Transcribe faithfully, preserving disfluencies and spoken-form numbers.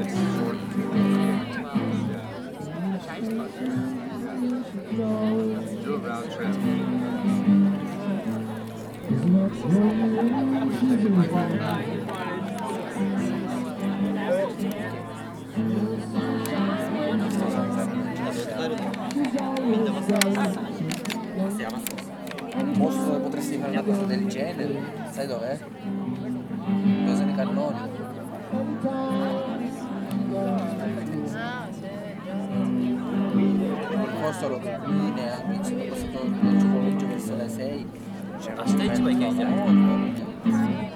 Do a round trip. Posso, potresti fare una cosa del genere, sai dov'è? Cosa nei cannoni. Il posto lo qui neanche, il posto oggi pomeriggio verso le sei. C'è una Aspetta, perché? stupenda foto.